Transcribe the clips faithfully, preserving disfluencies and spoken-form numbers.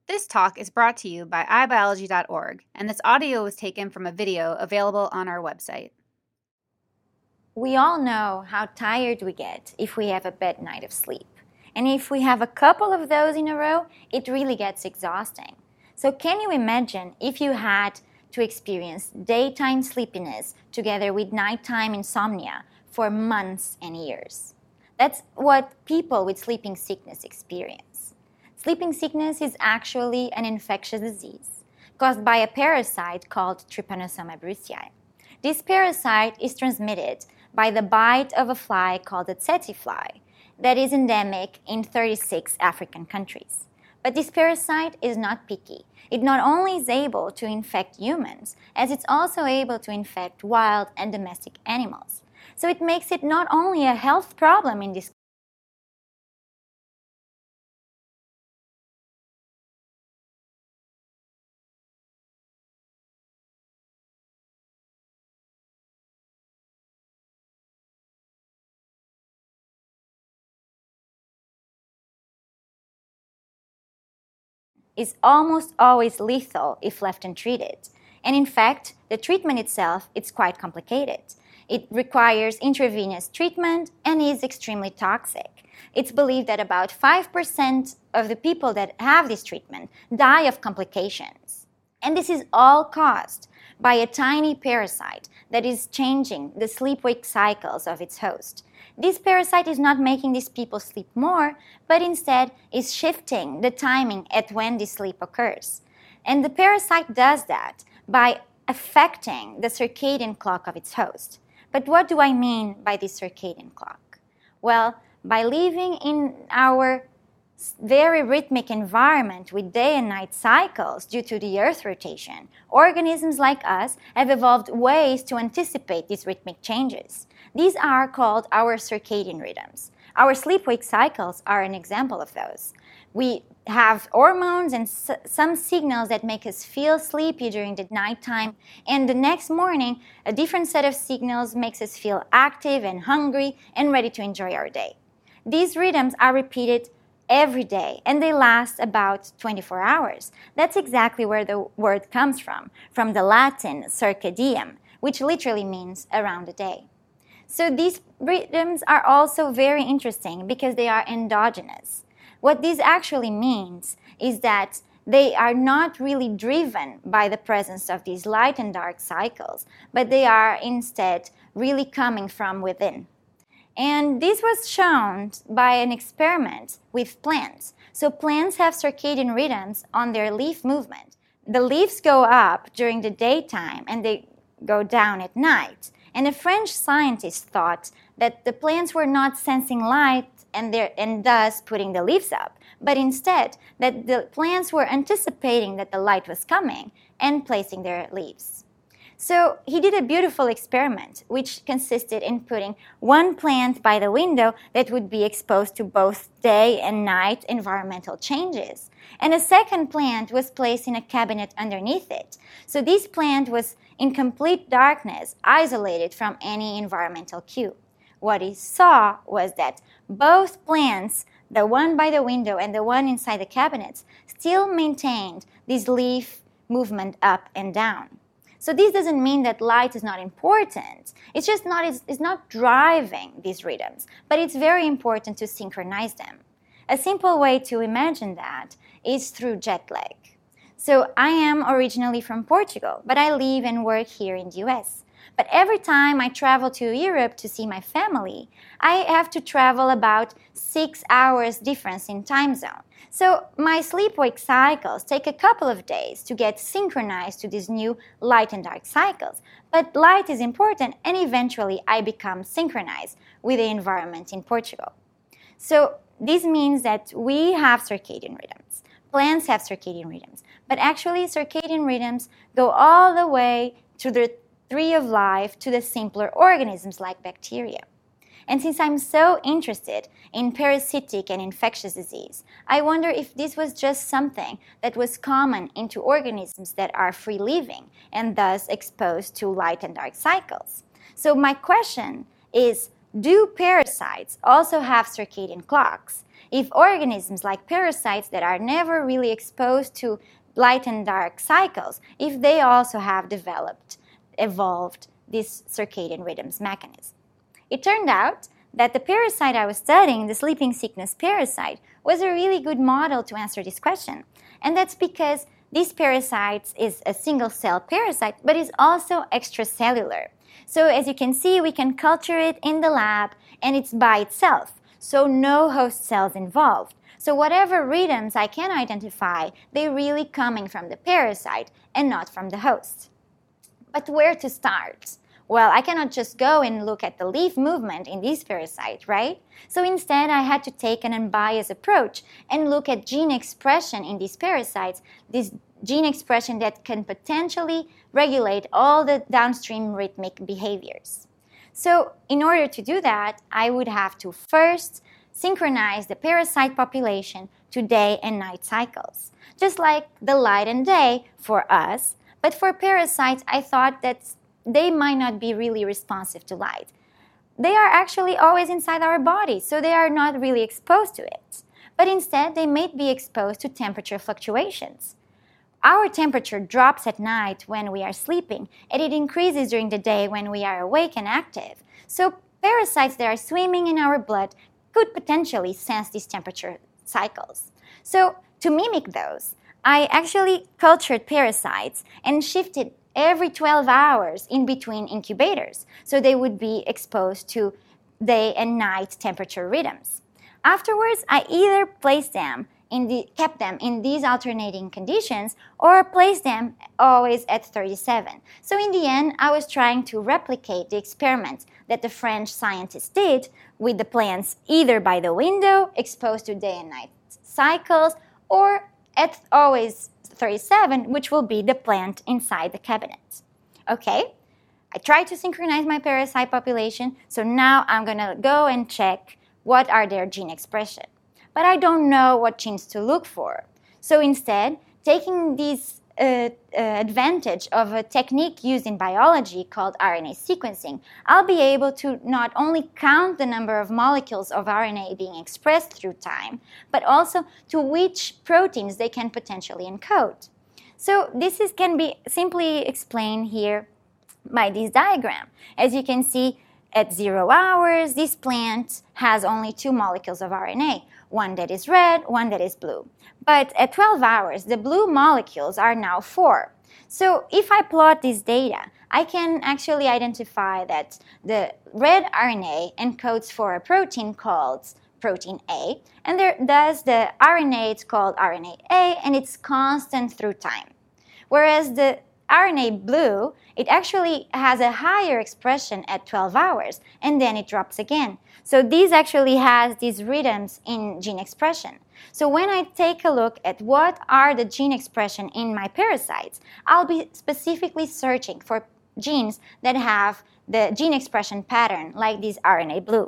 This talk is brought to you by i biology dot org, and this audio was taken from a video available on our website. We all know how tired we get if we have a bad night of sleep. And if we have a couple of those in a row, it really gets exhausting. So can you imagine if you had to experience daytime sleepiness together with nighttime insomnia for months and years? That's what people with sleeping sickness experience. Sleeping sickness is actually an infectious disease caused by a parasite called Trypanosoma brucei. This parasite is transmitted by the bite of a fly called the tsetse fly that is endemic in thirty-six African countries. But this parasite is not picky. It not only is able to infect humans, as it's also able to infect wild and domestic animals. So it makes it not only a health problem in this is almost always lethal if left untreated. And in fact, the treatment itself is quite complicated. It requires intravenous treatment and is extremely toxic. It's believed that about five percent of the people that have this treatment die of complications. And this is all caused by a tiny parasite that is changing the sleep-wake cycles of its host. This parasite is not making these people sleep more, but instead is shifting the timing at when this sleep occurs. And the parasite does that by affecting the circadian clock of its host. But what do I mean by this circadian clock? Well, by living in our very rhythmic environment with day and night cycles due to the Earth rotation, organisms like us have evolved ways to anticipate these rhythmic changes. These are called our circadian rhythms. Our sleep-wake cycles are an example of those. We have hormones and s- some signals that make us feel sleepy during the nighttime, and the next morning, a different set of signals makes us feel active and hungry and ready to enjoy our day. These rhythms are repeated every day, and they last about twenty-four hours. That's exactly where the word comes from, from the Latin circa diem, which literally means around the day. So these rhythms are also very interesting because they are endogenous. What this actually means is that they are not really driven by the presence of these light and dark cycles, but they are instead really coming from within. And this was shown by an experiment with plants. So plants have circadian rhythms on their leaf movement. The leaves go up during the daytime and they go down at night. And a French scientist thought that the plants were not sensing light and, and thus putting the leaves up, but instead that the plants were anticipating that the light was coming and placing their leaves. So he did a beautiful experiment, which consisted in putting one plant by the window that would be exposed to both day and night environmental changes. And a second plant was placed in a cabinet underneath it. So this plant was in complete darkness, isolated from any environmental cue. What he saw was that both plants, the one by the window and the one inside the cabinets, still maintained this leaf movement up and down. So this doesn't mean that light is not important. It's just not, it's, it's not driving these rhythms, but it's very important to synchronize them. A simple way to imagine that is through jet lag. So I am originally from Portugal, but I live and work here in the U S. But every time I travel to Europe to see my family, I have to travel about six hours difference in time zone. So my sleep-wake cycles take a couple of days to get synchronized to these new light and dark cycles. But light is important, and eventually I become synchronized with the environment in Portugal. So this means that we have circadian rhythms. Plants have circadian rhythms. But actually, circadian rhythms go all the way to the tree of life to the simpler organisms like bacteria. And since I'm so interested in parasitic and infectious disease, I wonder if this was just something that was common into organisms that are free-living and thus exposed to light and dark cycles. So my question is, do parasites also have circadian clocks? if organisms like parasites that are never really exposed to light and dark cycles, if they also have developed, evolved this circadian rhythms mechanism. It turned out that the parasite I was studying, the sleeping sickness parasite, was a really good model to answer this question. And that's because this parasite is a single-cell parasite, but is also extracellular. So as you can see, we can culture it in the lab, and it's by itself, so no host cells involved. So whatever rhythms I can identify, they're really coming from the parasite and not from the host. But where to start? Well, I cannot just go and look at the leaf movement in this parasite, right? So instead, I had to take an unbiased approach and look at gene expression in these parasites, this gene expression that can potentially regulate all the downstream rhythmic behaviors. So in order to do that, I would have to first synchronize the parasite population to day and night cycles, just like the light and day for us. But for parasites, I thought that they might not be really responsive to light. They are actually always inside our body, so they are not really exposed to it. But instead, they may be exposed to temperature fluctuations. Our temperature drops at night when we are sleeping, and it increases during the day when we are awake and active. So parasites that are swimming in our blood could potentially sense these temperature cycles. So to mimic those, I actually cultured parasites and shifted every twelve hours in between incubators, so they would be exposed to day and night temperature rhythms. Afterwards, I either placed them in the, kept them in these alternating conditions or placed them always at thirty-seven. So in the end, I was trying to replicate the experiment that the French scientists did with the plants either by the window, exposed to day and night cycles, or at always thirty-seven, which will be the plant inside the cabinet. Okay, I tried to synchronize my parasite population, so now I'm going to go and check what are their gene expression. But I don't know what genes to look for. So instead, taking this uh, uh, advantage of a technique used in biology called R N A sequencing, I'll be able to not only count the number of molecules of R N A being expressed through time, but also to which proteins they can potentially encode. So this is, can be simply explained here by this diagram. As you can see, at zero hours, this plant has only two molecules of R N A, one that is red, one that is blue. But at twelve hours, the blue molecules are now four. So if I plot this data, I can actually identify that the red R N A encodes for a protein called protein A, and there, thus the R N A is called R N A A, and it's constant through time. Whereas the R N A blue, it actually has a higher expression at twelve hours, and then it drops again. So this actually has these rhythms in gene expression. So when I take a look at what are the gene expression in my parasites, I'll be specifically searching for genes that have the gene expression pattern like this R N A blue.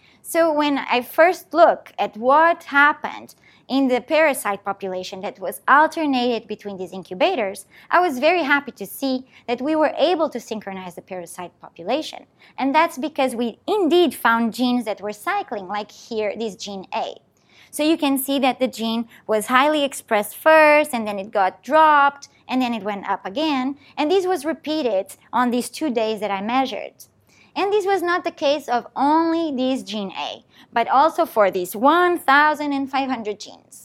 So when I first look at what happened in the parasite population that was alternated between these incubators, I was very happy to see that we were able to synchronize the parasite population. And that's because we indeed found genes that were cycling, like here, this gene A. So you can see that the gene was highly expressed first, and then it got dropped, and then it went up again. And this was repeated on these two days that I measured. And this was not the case of only this gene A, but also for these one thousand five hundred genes.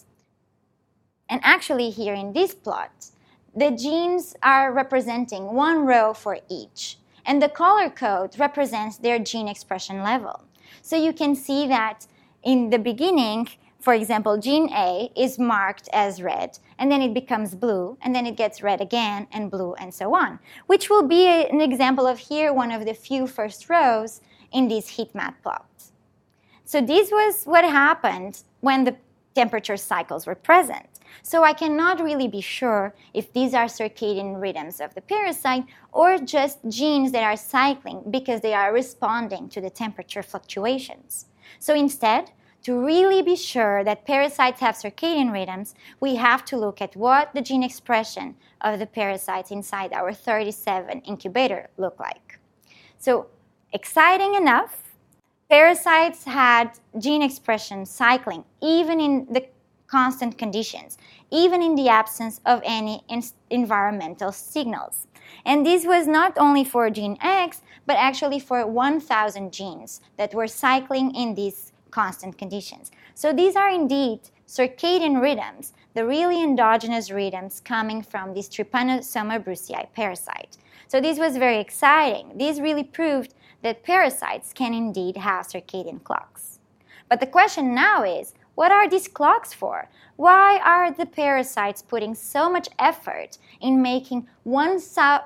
And actually here in this plot, the genes are representing one row for each, and the color code represents their gene expression level. So you can see that in the beginning, for example, gene A is marked as red, and then it becomes blue, and then it gets red again, and blue, and so on, which will be a, an example of here, one of the few first rows in this heat map plot. So this was what happened when the temperature cycles were present. So I cannot really be sure if these are circadian rhythms of the parasite or just genes that are cycling because they are responding to the temperature fluctuations. So instead, to really be sure that parasites have circadian rhythms, we have to look at what the gene expression of the parasites inside our thirty-seven incubator look like. So exciting enough, parasites had gene expression cycling even in the constant conditions, even in the absence of any in- environmental signals. And this was not only for gene X, but actually for one thousand genes that were cycling in these constant conditions. So these are indeed circadian rhythms, the really endogenous rhythms coming from this Trypanosoma brucei parasite. So this was very exciting. This really proved that parasites can indeed have circadian clocks. But the question now is, what are these clocks for? Why are the parasites putting so much effort in making one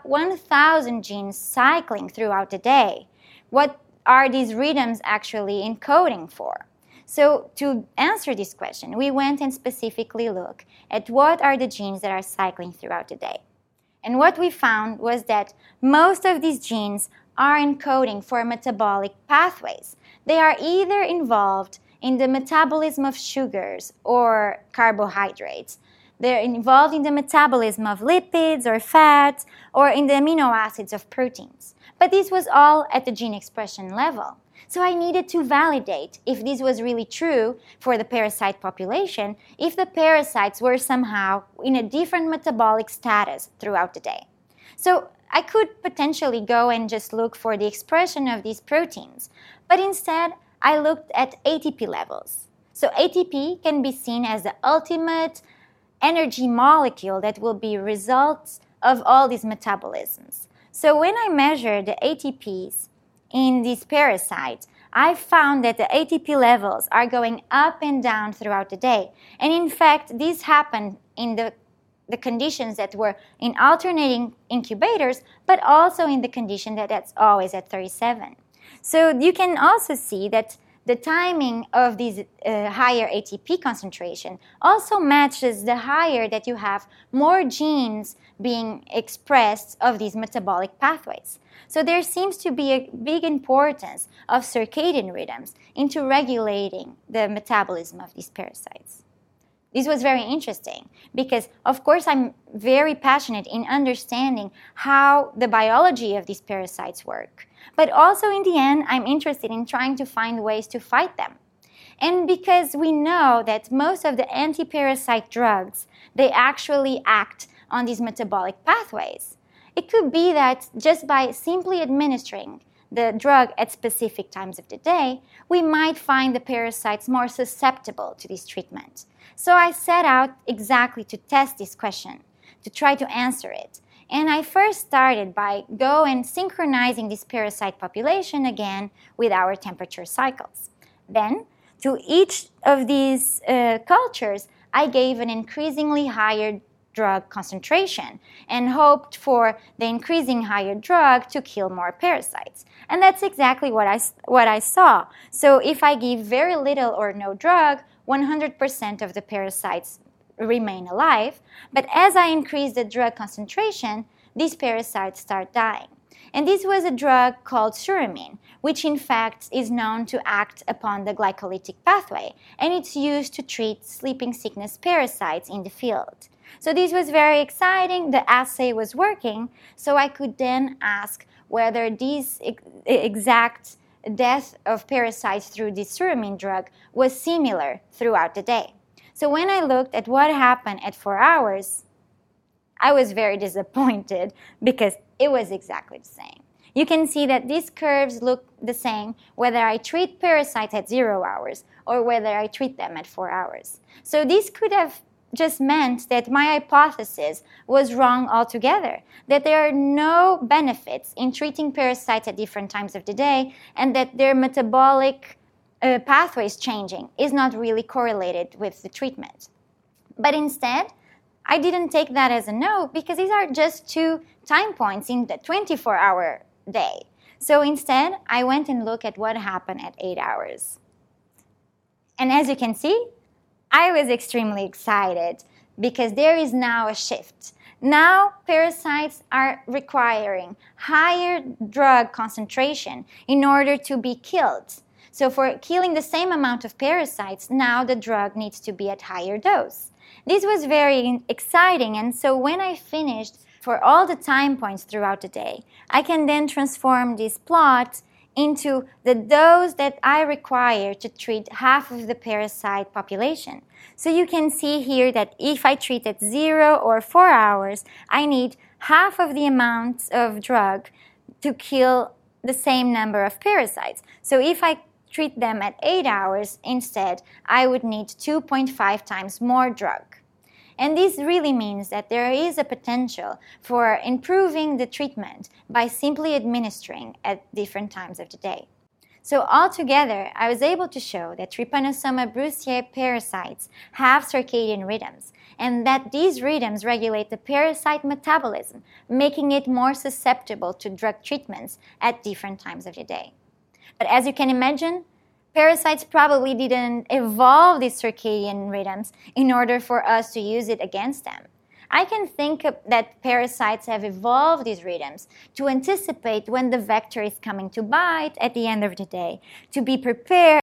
thousand genes cycling throughout the day? What are these rhythms actually encoding for? So to answer this question, we went and specifically looked at what are the genes that are cycling throughout the day. And what we found was that most of these genes are encoding for metabolic pathways. They are either involved in the metabolism of sugars or carbohydrates. They're involved in the metabolism of lipids or fats or in the amino acids of proteins. But this was all at the gene expression level. So I needed to validate if this was really true for the parasite population, if the parasites were somehow in a different metabolic status throughout the day. So I could potentially go and just look for the expression of these proteins, but instead I looked at A T P levels. So A T P can be seen as the ultimate energy molecule that will be results of all these metabolisms. So when I measured the A T Ps in these parasites, I found that the A T P levels are going up and down throughout the day. And in fact, this happened in the, the conditions that were in alternating incubators, but also in the condition that that's always at thirty-seven. So you can also see that the timing of these uh, higher A T P concentration also matches the higher that you have more genes being expressed of these metabolic pathways. So there seems to be a big importance of circadian rhythms into regulating the metabolism of these parasites. This was very interesting because, of course, I'm very passionate in understanding how the biology of these parasites work. But also, in the end, I'm interested in trying to find ways to fight them. And because we know that most of the anti-parasite drugs, they actually act on these metabolic pathways. It could be that just by simply administering the drug at specific times of the day, we might find the parasites more susceptible to this treatment. So I set out exactly to test this question, to try to answer it. And I first started by go and synchronizing this parasite population again with our temperature cycles. Then, to each of these uh, cultures, I gave an increasingly higher drug concentration and hoped for the increasing higher drug to kill more parasites. And that's exactly what I, what I saw. So if I give very little or no drug, one hundred percent of the parasites remain alive. But as I increase the drug concentration, these parasites start dying. And this was a drug called suramine, which in fact is known to act upon the glycolytic pathway, and it's used to treat sleeping sickness parasites in the field. So this was very exciting. The assay was working, so I could then ask whether this ex- exact death of parasites through this suramine drug was similar throughout the day. So when I looked at what happened at four hours, I was very disappointed because it was exactly the same. You can see that these curves look the same whether I treat parasites at zero hours or whether I treat them at four hours. So this could have just meant that my hypothesis was wrong altogether, that there are no benefits in treating parasites at different times of the day, and that their metabolic uh, pathways changing is not really correlated with the treatment. But instead, I didn't take that as a no because these are just two time points in the twenty-four hour day. So instead, I went and looked at what happened at eight hours. And as you can see, I was extremely excited because there is now a shift. Now parasites are requiring higher drug concentration in order to be killed. So for killing the same amount of parasites, now the drug needs to be at higher dose. This was very exciting, and so when I finished for all the time points throughout the day, I can then transform this plot into the dose that I require to treat half of the parasite population. So you can see here that if I treat at zero or four hours, I need half of the amount of drug to kill the same number of parasites. So if I treat them at eight hours instead, I would need two point five times more drug. And this really means that there is a potential for improving the treatment by simply administering at different times of the day. So altogether, I was able to show that Trypanosoma brucei parasites have circadian rhythms, and that these rhythms regulate the parasite metabolism, making it more susceptible to drug treatments at different times of the day. But as you can imagine, parasites probably didn't evolve these circadian rhythms in order for us to use it against them. I can think that parasites have evolved these rhythms to anticipate when the vector is coming to bite at the end of the day, to be prepared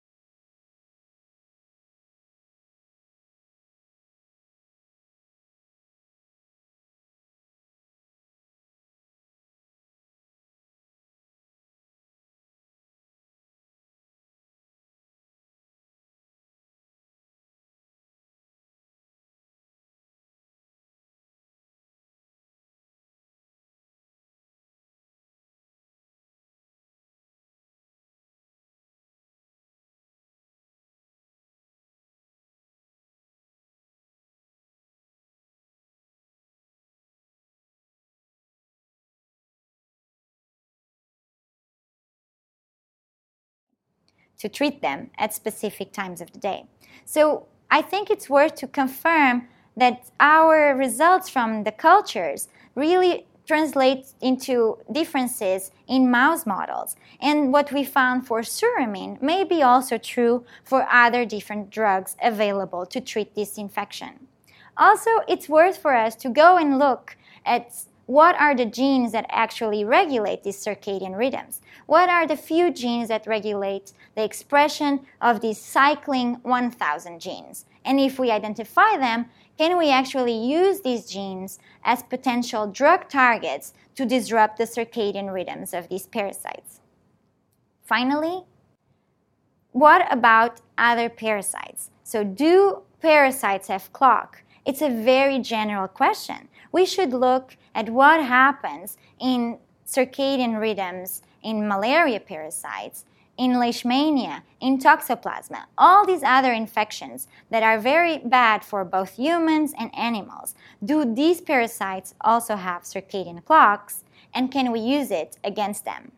to treat them at specific times of the day. So I think it's worth to confirm that our results from the cultures really translate into differences in mouse models. And what we found for suramine may be also true for other different drugs available to treat this infection. Also, it's worth for us to go and look at what are the genes that actually regulate these circadian rhythms? What are the few genes that regulate the expression of these cycling one thousand genes? And if we identify them, can we actually use these genes as potential drug targets to disrupt the circadian rhythms of these parasites? Finally, what about other parasites? So do parasites have clock? It's a very general question. We should look at what happens in circadian rhythms in malaria parasites, in leishmania, in toxoplasma, all these other infections that are very bad for both humans and animals. Do these parasites also have circadian clocks, and can we use it against them?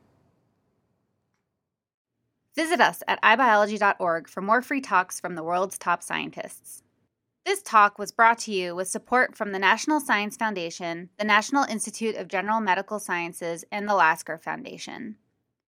Visit us at i biology dot org for more free talks from the world's top scientists. This talk was brought to you with support from the National Science Foundation, the National Institute of General Medical Sciences, and the Lasker Foundation.